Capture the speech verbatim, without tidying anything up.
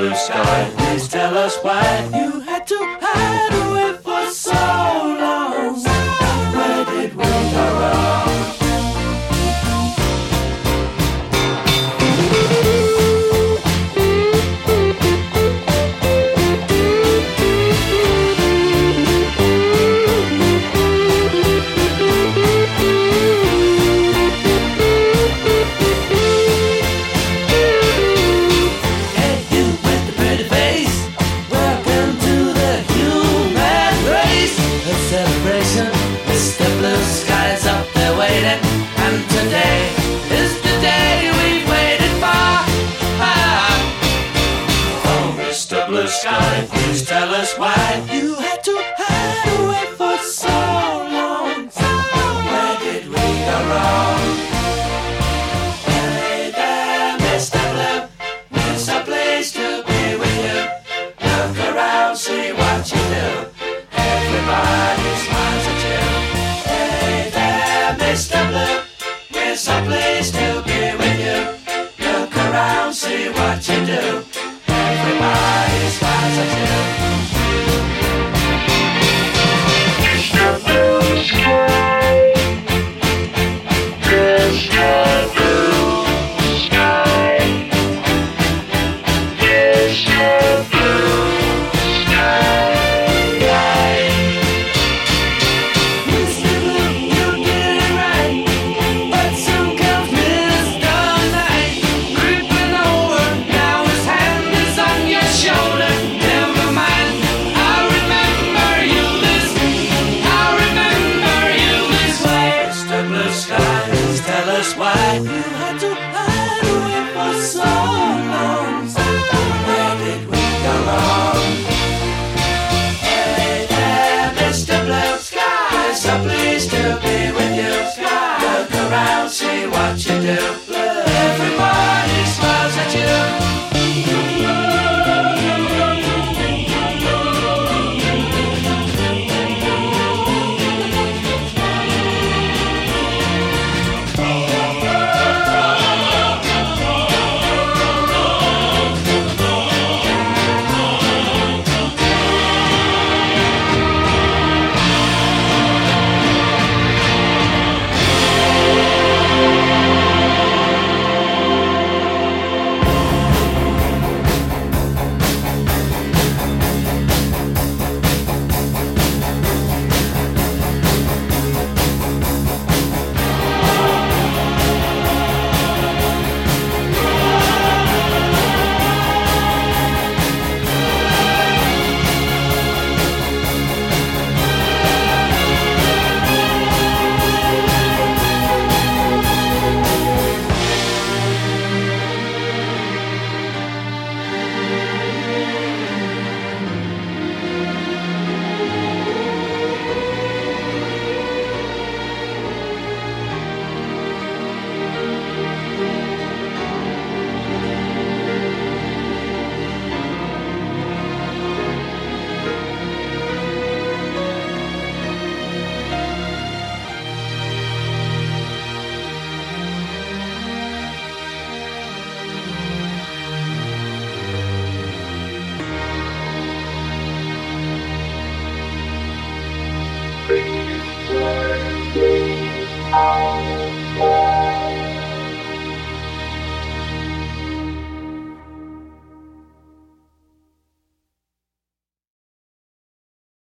blue sky, please tell us why you had to hide away for so long. Where did we go wrong? Mister Blue Sky's up there waiting, and today is the day we've waited for. Ah. Oh, Mister Blue Sky, please tell us why you had to hide away for so long. Where did we go wrong? Hey there, Mister Blue, it's a place to be with you. Look around, see what you do. Everybody smiles at you. Hey there, Mister Blue, we're so pleased to be with you. Look around, see what you do. Everybody smiles at you. Mister Blue Sky, Mister Blue Sky, Mister Blue Sky. Why you had to hide away for so long? Where did we go wrong? Hey there, Mister Blue Sky, so pleased to be with you. Look around, see what you do.